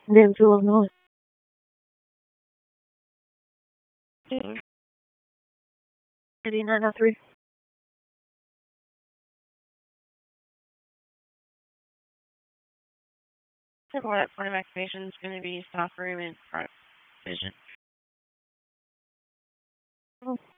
Danville, Illinois. Team. 3903. Typical that point of activation is going to be soft room and front vision.